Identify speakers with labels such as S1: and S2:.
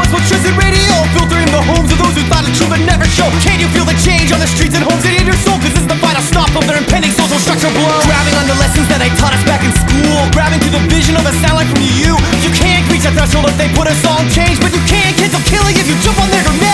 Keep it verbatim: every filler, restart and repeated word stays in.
S1: electricity radio, filtering the homes of those who thought the truth would never show. Can you feel the change on the streets and homes and in your soul? Cause this is the final stop of their impending social structure blow. Grabbing on the lessons that they taught us back in school, grabbing to the vision of a sound like from you. You can't reach a threshold if they put us all in change, but you can cancel killing if you jump on their grenade.